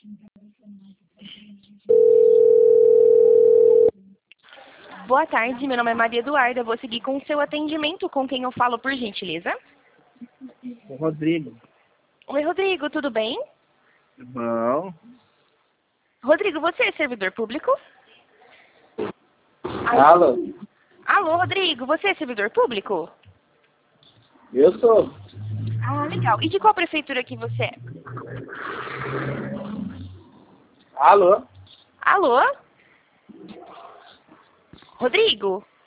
Boa tarde, meu nome é Maria Eduarda. Vou seguir com o seu atendimento. Com quem eu falo, por gentileza? O Rodrigo. Oi, Rodrigo, tudo bem? Bom. Rodrigo, você é servidor público? Alô? Alô, Rodrigo, você é servidor público? Eu sou. Ah, legal. E de qual prefeitura que você é? Alô? Alô? Rodrigo?